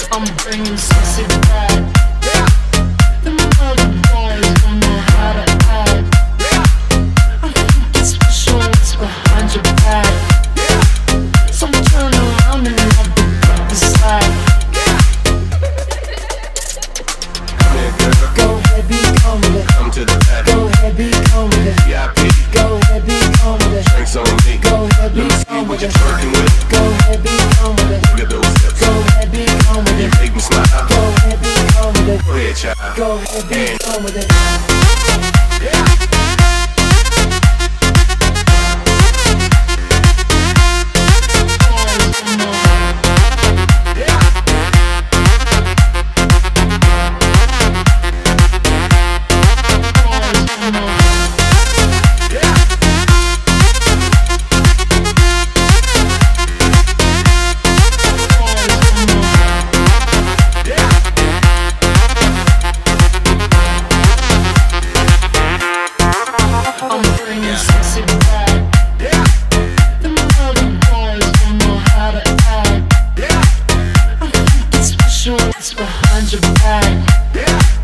I'm bringing sexy back. The mother boys don't know how to act. I think it's special what's behind your back. So turn around and have the proper side. Come here, girl. Go ahead, be calm with it. Come to the patio. Go ahead, be calm with it. VIP. Go ahead, be calm with it. Drinks on me. Go ahead, be Let me see calm what with you're it. twerking with. Go ahead, be calm with it. Look at those hips. Go ahead, be calm with You it. make me smile. Go ahead, be calm with it. Go ahead, child. Go ahead, be calm with it. I'm bringing sexy back. The mother boys don't know how to act. I think it's special what's behind your back.